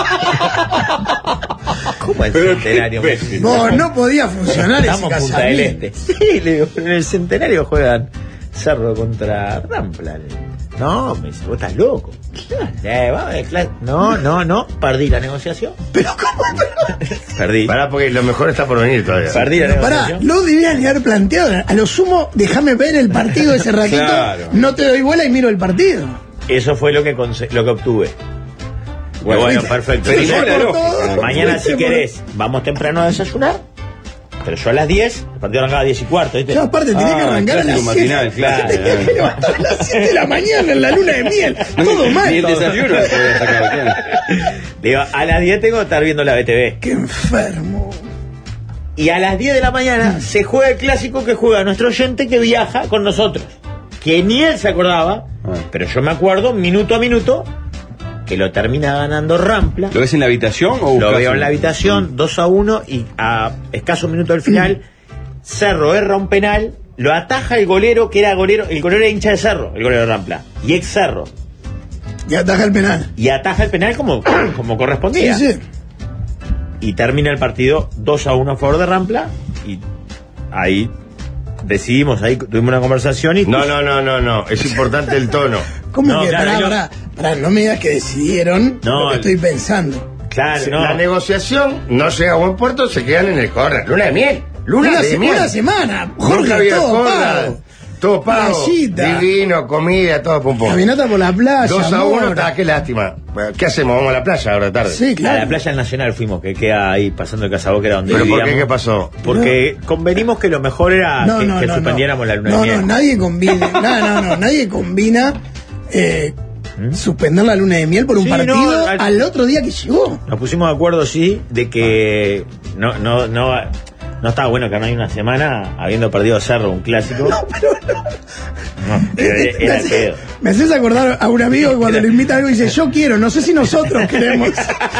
¿Cómo al Pero qué centenario? imbécil. No, no podía funcionar ese Estamos en Punta del casamiento. Este. Sí, le digo, en el centenario juegan Cerro contra Rampla. No, me dice, vos estás loco. Eh, va, eh, claro. No, no, no, perdí la negociación. Pero ¿cómo? Perdí. Pará, porque lo mejor está por venir todavía. Perdí la Pero pará, negociación. no debían ni haber planteado. A lo sumo, déjame ver el partido ese ratito. Claro. No te doy bola y miro el partido. Eso fue lo que, conse- lo que obtuve. Bueno, Bueno, ¿viste? perfecto. Pero Entonces, igual por era todo. lógico. mañana, si Fuiste por- querés, vamos temprano a desayunar. Pero yo a las diez, el partido arrancaba a diez y cuarto, ¿viste? Yo aparte tenía que Ah, arrancar a clásico las siete. matinal, claro. Tenía que levantar a las siete de la mañana en la luna de miel. Todo mal. Ni el todo. desayuno lo podía sacar, claro. Digo, a las diez tengo que estar viendo la B T V. Qué enfermo. Y a las diez de la mañana se juega el clásico que juega nuestro oyente que viaja con nosotros. Que ni él se acordaba, Ah. pero yo me acuerdo minuto a minuto que lo termina ganando Rampla. ¿Lo ves en la habitación o Lo buscas veo en un- la habitación, dos a uno, y a escaso minuto del final, Cerro erra un penal, lo ataja el golero, que era golero, el golero era hincha de Cerro, el golero de Rampla, y ex Cerro, Y ataja el penal. y ataja el penal como, como Sí, correspondía. sí. Y termina el partido dos a uno a favor de Rampla, y ahí decidimos, ahí tuvimos una conversación y... No, no, no, no, no. Es importante el tono. ¿Cómo No, que? claro, pará, yo- pará, pará, no me digas que decidieron No, lo que el- estoy pensando. Claro, no. La negociación no llega a buen puerto, se quedan en el corner. Luna de miel. Luna Una, de se- miel. una semana, Nunca Jorge, había todo Conrad. pago. Todo pago. Playita. Divino, comida, todo pum pum. Caminata por la playa. Dos a amor. uno, está, qué lástima. Bueno, ¿qué hacemos? Vamos a la playa ahora tarde. Sí, A claro. la playa del Nacional fuimos, que queda ahí pasando el Casaboca, era donde ¿Pero por vivíamos. qué? ¿Qué pasó? Porque convenimos que lo mejor era No, que, no, que no, suspendiéramos no. la luna no, de miel. No, nadie combina. no, no, no, nadie combina eh, suspender la luna de miel por un Sí, partido no, al- al otro día que llegó. Nos pusimos de acuerdo, sí, de que no, no, no, no estaba bueno que no hay una semana habiendo perdido Cerro, un clásico. No, Pero no. era, me, era el haces, pedo. me haces acordar a un amigo que cuando le invita algo dice, yo quiero, no sé si nosotros queremos.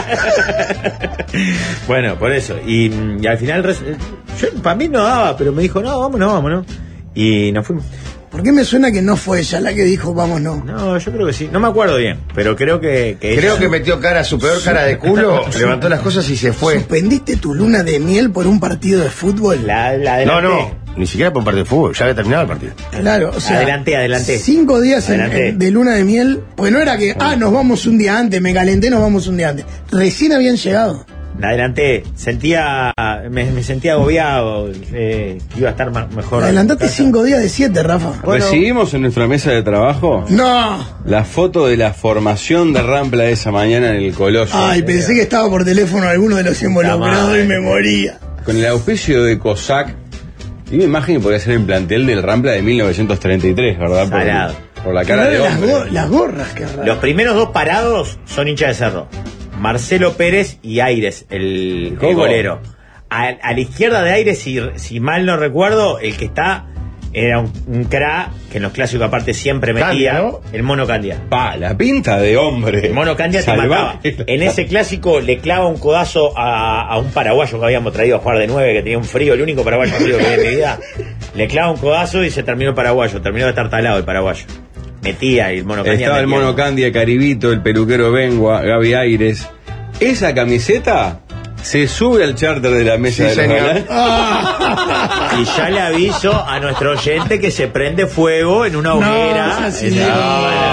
Bueno, por eso. Y, y al final, res- yo, para mí no daba, pero me dijo, no, vámonos, vámonos. Y nos fuimos. ¿Por qué me suena que no fue ella la que dijo, vamos, no? No, yo creo que sí. No me acuerdo bien, pero creo que, que Creo ella- que metió cara, su peor cara de culo, levantó las cosas y se fue. ¿Suspendiste tu luna de miel por un partido de fútbol? la, la No, adelanté. no, ni siquiera por un partido de fútbol, ya había terminado el partido. Claro, o sea, Adelante, adelante. cinco días en- Adelante. en- de luna de miel, pues no era que, ah, nos vamos un día antes, me calenté, nos vamos un día antes. Recién habían llegado. La adelanté. Sentía, me, me sentía agobiado, eh, que iba a estar ma- mejor. Adelantaste Casa. cinco días de siete, Rafa. Bueno. Recibimos en nuestra mesa de trabajo No. la foto de la formación de Rampla de esa mañana en el Coloso. Ay, pensé que estaba por teléfono alguno de los involucrados madre. y me moría. Con el auspicio de COSAC. Y una imagen que podría ser el plantel del Rampla de mil novecientos treinta y tres, ¿verdad? Por, Salado. por la cara Qué de raro las, hombre. go- las gorras, qué raro. Los primeros dos parados son hinchas de Cerro. Marcelo Pérez y Aires, el, el ¿Cómo? golero. A, a la izquierda de Aires, si, si mal no recuerdo, el que está Era un, un cra que en los clásicos aparte siempre metía. Candia, ¿no? El mono Candia. Pa, la pinta de hombre. El mono Candia te Salvaje. mataba. En ese clásico le clava un codazo a, a un paraguayo que habíamos traído a jugar de nueve, que tenía un frío, el único paraguayo frío que vi en mi vida. Le clava un codazo y se terminó el paraguayo. Terminó de estar talado el paraguayo. Metía y el mono Candia. Estaba el metía. mono Candia, Caribito, el peluquero Bengua, Gaby Aires. Esa camiseta se sube al charter de la mesa Sí, de señor. los galanes. Y ya le aviso a nuestro oyente que se prende fuego en una No, hoguera. así En no. la-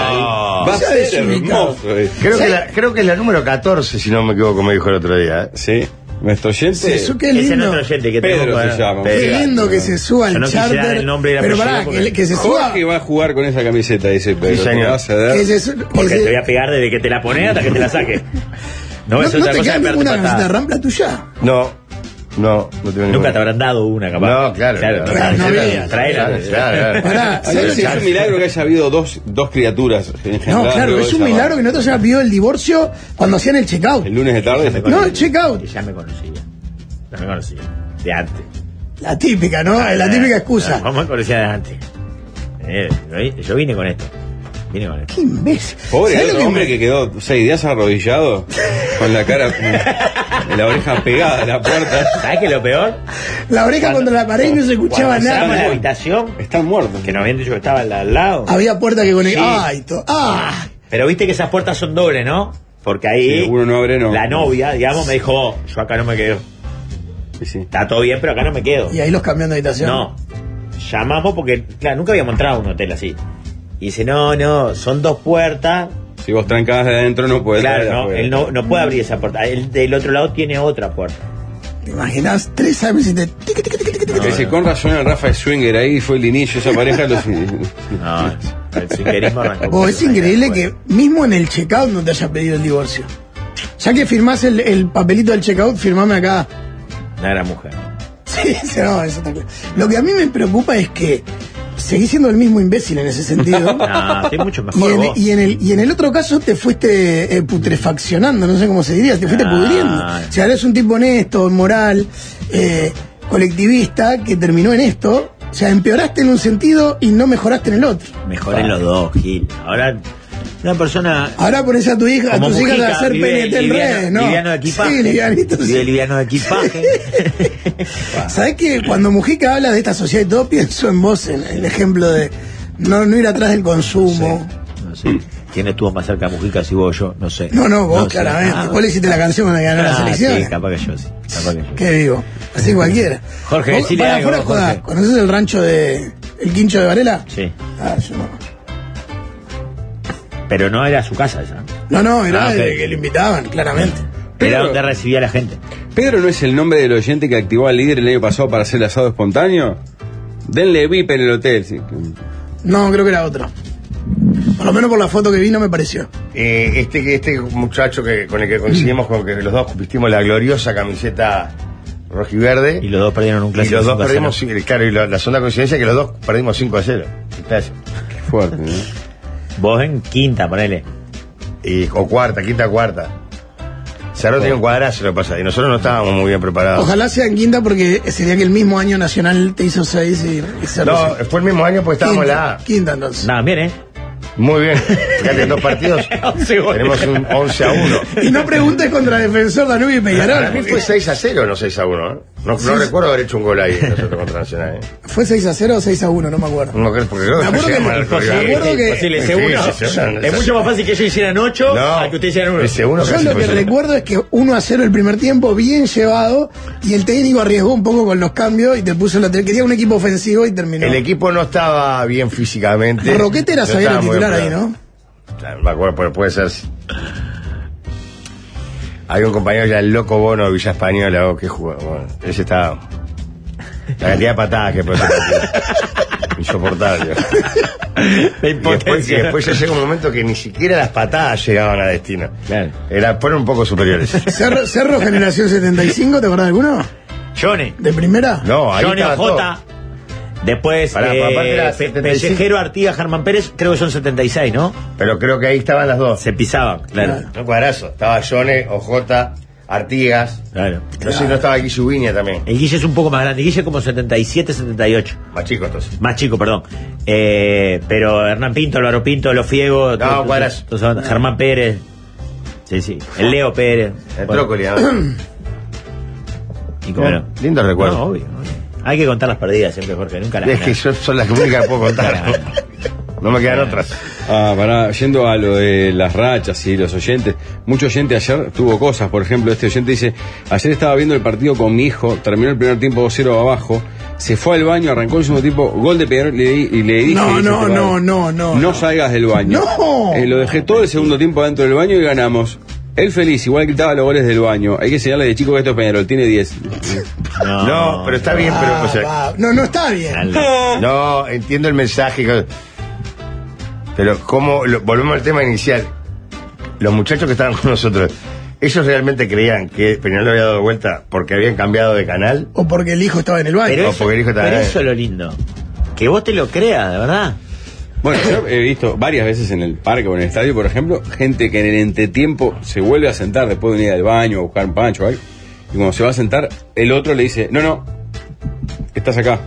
Va a Ya ser desubicado. hermoso. eh. Creo que, ¿Sí? la, creo que es la número catorce, si no me equivoco, me dijo el otro día. ¿eh? Sí, nuestro oyente. Eso, qué Ese es lindo. nuestro oyente que Pedro tenemos se para- llama. Pedro. Qué lindo que se suba Yo al no quisiera dar charter. el nombre y el Pero apellido pará, porque- que, que se suba. Jorge va a jugar con esa camiseta, dice Pedro. Sí, te señor. va a ceder. Que se, su- que Porque se- te voy a pegar desde que te la pones hasta que te la saque. No, no, es no otra te cosa queda que pegarte ninguna camiseta patada. rampla tuya. No, no, no tengo Nunca ninguna. te habrán dado una, capaz. No, claro. Claro, claro, Claro, no claro, había. Traela. claro, claro, claro. Pará, Ay, ¿sabes lo es que- un milagro que haya habido dos, dos criaturas. No, engendradas claro, luego es de un esa milagro manera. que nosotros hayamos pedido el divorcio cuando hacían el checkout. El lunes de tarde. me No, conocía. checkout. Y ya me conocía. Ya me conocía. De antes. La típica, ¿no? La típica excusa. ¿Cómo me conocía de antes? Eh, yo vine con esto. Vine con esto. Qué imbécil. Pobre ¿Sabés el lo que hombre me- que quedó seis días arrodillado, con la cara, la oreja pegada a la puerta. ¿Sabes qué es lo peor? La oreja contra la pared y no se escuchaba Cuando entramos en la nada. habitación, Están muertos. que nos habían dicho que estaba al al lado. Había puerta que conectaba. Sí. Ay, to- ¡Ay! Pero viste que esas puertas son dobles, ¿no? Porque ahí Sí, uno no abre, no. la novia, digamos, me dijo, "Oh, yo acá no me quedo. Sí, sí. Está todo bien, pero acá no me quedo. Y ahí los cambian de habitación. No. Llamamos porque, claro, nunca habíamos entrado a un hotel así. Y dice, no, no, son dos puertas. Si vos trancás de adentro no puedes. Claro, entrar de no, afuera. él no, no puede abrir esa puerta. Él del otro lado tiene otra puerta. ¿Te imaginas? Tres años y te. tic, tic, tic, tic, tic, tic. Dice, con razón el Rafa Swinger ahí fue el inicio, esa pareja los... No, el swingerismo arrancó. Oh, es increíble que mismo en el checkout no te haya pedido el divorcio. Ya que firmás el, el papelito del checkout, firmame acá. No era mujer. Sí, sí, no, eso está claro. Lo que a mí me preocupa es que seguís siendo el mismo imbécil en ese sentido. No, estoy mucho Y mejor en, vos. y, en el, y en el otro caso te fuiste eh, putrefaccionando, no sé cómo se diría, te fuiste Ah. pudriendo. O sea, eres un tipo honesto, moral, eh, colectivista, que terminó en esto. O sea, empeoraste en un sentido y no mejoraste en el otro. Mejoren los dos, Gil. Ahora, una persona Ahora pones a tu hija, a como tus hijas Mujica, a hacer vive P N T en liviano, redes, ¿no? liviano de equipaje. Sí, livianito, Vive sí. liviano de equipaje. ¿Sabés que cuando Mujica habla de esta sociedad y todo, pienso en vos, en el ejemplo de no, no ir atrás del consumo? No sé. ¿Quién estuvo más cerca de Mujica, si vos o yo? No sé. No, no, vos sé. claramente. Ah, Vos le hiciste la canción cuando ganó la ah, selección. Sí, capaz que yo sí. Capaz que yo. Qué vivo. Así cualquiera. Jorge, ¿Vos, decile para algo, afuera de joda, Jorge. ¿conoces el rancho de El Quincho de Varela? Sí. Ah, yo no. Pero no era su casa esa. No, no, era Ah, ok. el que le invitaban, claramente. Era Pero- donde recibía a la gente. ¿Pedro no es el nombre del oyente que activó al líder el año pasado para hacer el asado espontáneo? Denle V I P en el hotel. Sí. No, creo que era otro. Por lo menos por la foto que vi no me pareció. Eh, este, este muchacho que, con el que coincidimos, con que los dos vestimos la gloriosa camiseta rojiverde. Y los dos perdieron un Y clásico. los dos cinco a cero. perdimos, sí, claro, y la, la segunda coincidencia es que los dos perdimos cinco a cero. Gracias. Qué fuerte, ¿no? Vos en quinta, ponele. Y, o cuarta, quinta, cuarta. Cerro tenía un cuadrazo, lo que pasa, y nosotros no estábamos muy bien preparados. Ojalá sea en quinta porque sería que el mismo año Nacional te hizo seis y, y Cerro No, seis. fue el mismo año porque estábamos en la A. Quinta, quinta entonces. Nada, bien, ¿eh? Muy bien. Fíjate, en dos partidos tenemos un once a uno. Y no preguntes contra Defensor Danubio y Peñarol. Para mí fue seis a cero, no seis a uno. ¿eh? No, no Sí. recuerdo haber hecho un gol ahí nosotros contra Nacional. ¿eh? ¿Fue seis a cero o seis a uno? No me acuerdo. No creo, porque creo Me acuerdo que- llegamos al me rival. acuerdo que- Imposible, ese Sí, uno. sí, sí, sí. Es mucho más fácil que ellos hicieran ocho No, a que ustedes hicieran uno. ese uno Yo casi lo fue que cero. recuerdo es que uno a cero el primer tiempo, bien llevado, y el técnico arriesgó un poco con los cambios y te puso la quería un equipo ofensivo y terminó. El equipo no estaba bien físicamente. Roquete era No sabía el estaba muy titular bien ahí, preparado. ¿no? Claro, me acuerdo, puede, puede ser. Hay un compañero ya, el loco Bono de Villa Española, oh, que jugó. Bueno, ese estaba. La cantidad de patadas que puede ser. Insoportable. La Y después, y impotencia. después ya llega un momento que ni siquiera las patadas llegaban a destino. Claro. Era, fueron un poco superiores. Cerro, Cerro Generación setenta y cinco, ¿te acordás de alguno? Johnny. ¿De primera? No, ahí Johnny estaba todo. Ojota. Después, Pará, eh, aparte era Pe- setenta y cinco. Pellejero, Artigas, Germán Pérez, creo que son setenta y seis, ¿no? Pero creo que ahí estaban las dos. Se pisaban, claro. Claro. Un cuadrazo. Estaba Johnny, Ojota, Artigas. Claro. No sé si no estaba Guille Ubiña también. El Guille es un poco más grande. Guille como setenta y siete, setenta y ocho. Más chico entonces. Más chico, perdón. Eh, pero Hernán Pinto, Álvaro Pinto, Los Fiegos. No, Cuadras. Germán Pérez. Sí, sí. El Leo Pérez. El Bueno, Trócoli, ¿no? y como Bien, no. lindo recuerdo. No, obvio, obvio. Hay que contar las perdidas siempre, Jorge. Nunca las Es que ganas. yo son las únicas que puedo contar. No me quedan otras. Ah, pará, yendo a lo de las rachas y los oyentes, mucho oyente ayer tuvo cosas, por ejemplo, este oyente dice, ayer estaba viendo el partido con mi hijo, terminó el primer tiempo dos cero abajo, se fue al baño, arrancó el segundo tiempo, gol de Peñarol, le di- y le dije... No, dice, no, "Te no, va- no, no, no no. salgas del baño". No. Eh, lo dejé todo el segundo tiempo dentro del baño y ganamos. Él feliz, igual gritaba los goles del baño. Hay que enseñarle de chico que esto es Peñarol, tiene diez. No, pero está bien, pero. O sea, Ah, va. No, no está bien. no, entiendo el mensaje. que- Pero, ¿cómo? lo- volvemos al tema inicial. Los muchachos que estaban con nosotros, ¿ellos realmente creían que Peñarol había dado vuelta porque habían cambiado de canal? O porque el hijo estaba en el baño. Pero, No, eso, porque el hijo está pero ahí. eso es lo lindo. Que vos te lo creas, de verdad. Bueno, yo he visto varias veces en el parque o en el estadio, por ejemplo, gente que en el entretiempo se vuelve a sentar después de venir al baño o buscar un pancho o algo, y cuando se va a sentar, el otro le dice, no, no, estás acá.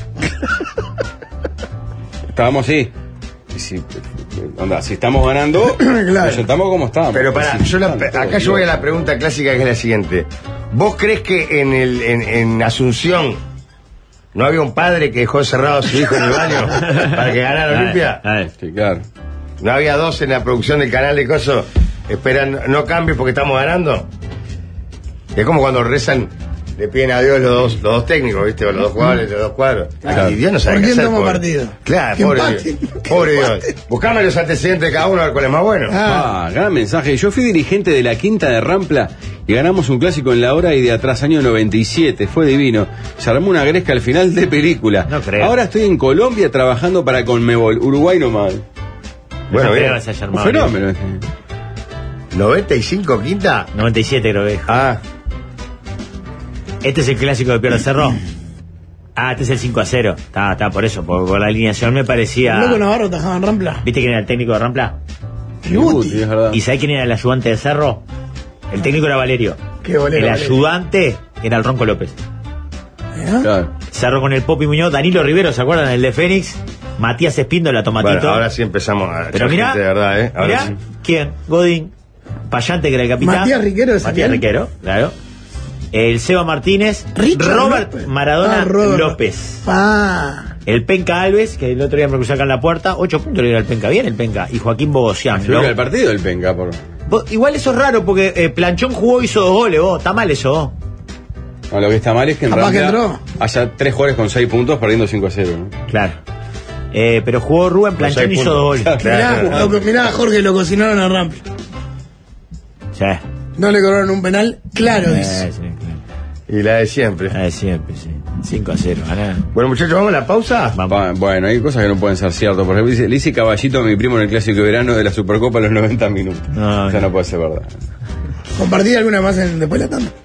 Estábamos así. Y si, onda, si estamos ganando, Claro. nos sentamos como estábamos. Pero pará, Si yo la- están todos acá yo voy a la locos. pregunta clásica que es la siguiente. ¿Vos crees que en, el, en, en Asunción no había un padre que dejó encerrado a su hijo en el baño para que ganara la Olimpia? A ver. Sí, claro. ¿No había dos en la producción del canal de Coso? Esperan, no cambies porque estamos ganando. Es como cuando rezan, le piden a Dios los dos, los dos técnicos, ¿viste? O los dos jugadores, los dos cuadros. Claro. Y Dios no sabe ¿Por qué quién hacer. toma pobre. partido? Claro, Que pobre empaten, Dios. que Pobre Dios. empaten. Buscame los antecedentes de cada uno a ver cuál es más bueno. Ah. Ah, gran mensaje. Yo fui dirigente de la Quinta de Rampla y ganamos un clásico en la hora y de atrás, año noventa y siete. Fue divino. Se armó una gresca al final de película. No creo. Ahora estoy en Colombia trabajando para Conmebol. Uruguay nomás. Bueno, No bien. creo que se haya Un armado. fenómeno. este. ¿noventa y cinco quinta? noventa y siete creo que es. Ah, Este es el clásico de Pierre Cerro. Ah, este es el cinco a cero. Está, está por eso, por, por la alineación me parecía. El loco Navarro tajaba en Rampla. ¿Viste quién era el técnico de Rampla? Tributi. Sí, es verdad. ¿Y sabés quién era el ayudante de Cerro? El técnico era Valerio. Qué bolero, El Valerio. ayudante era el Ronco López. ¿Eh? Claro. Cerro con el Popi Muñoz, Danilo Rivero, ¿se acuerdan? El de Fénix. Matías Espíndola, Tomatito. bueno, ahora sí empezamos a Pero echar mirá, gente de verdad, ¿eh? Ahora mirá, sí. ¿quién? Godín, Payante, que era el capitán. Matías Riquero de Matías Santiago. Riquero, claro. El Seba Martínez, Richard Robert López. Maradona Ah, Robert. López. Ah. El Penca Alves, que el otro día me cruzó acá en la puerta, ocho puntos le dio al Penca, bien el Penca. Y Joaquín Bogosian. Fue Lo- el partido del Penca, por. Vos- Igual eso es raro porque eh, Planchón jugó y hizo dos goles, vos. Está mal eso, vos. No, lo que está mal es que en Capaz que Rampla entró. haya tres jugadores con seis puntos perdiendo cinco a cero. ¿no? Claro. Eh, pero jugó Rubén Planchón y seis hizo dos goles. puntos. Mirá, Claro. lo- mirá, Jorge, lo cocinaron a Rampla. Sí. No le cobraron un penal, claro, Eh, dice. sí, claro. Y la de siempre. Eh, siempre, sí. cinco a cero, ganá. Bueno, muchachos, ¿vamos a la pausa? Vamos. Pa- Bueno, hay cosas que no pueden ser ciertas. Por ejemplo, dice, le hice caballito a mi primo en el clásico de verano de la Supercopa a los noventa minutos. No, Eso no. no puede ser verdad. Compartí alguna más en, después de la tanda.